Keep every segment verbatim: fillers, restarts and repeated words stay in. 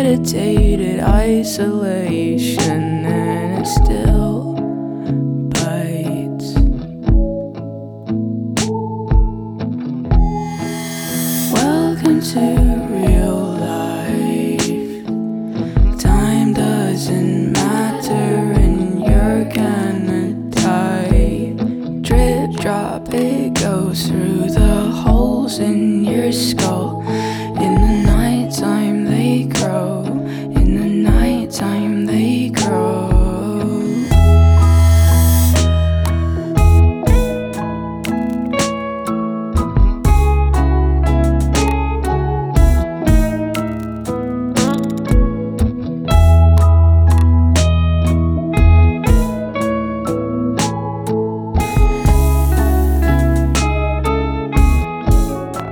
meditated isolation, and it still bites. Welcome to real life. Time doesn't matter and you're gonna die. Drip drop, it goes through the holes in your skull. In the nighttime they grow. In the nighttime they grow.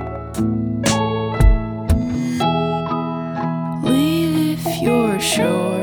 Leave if you're sure.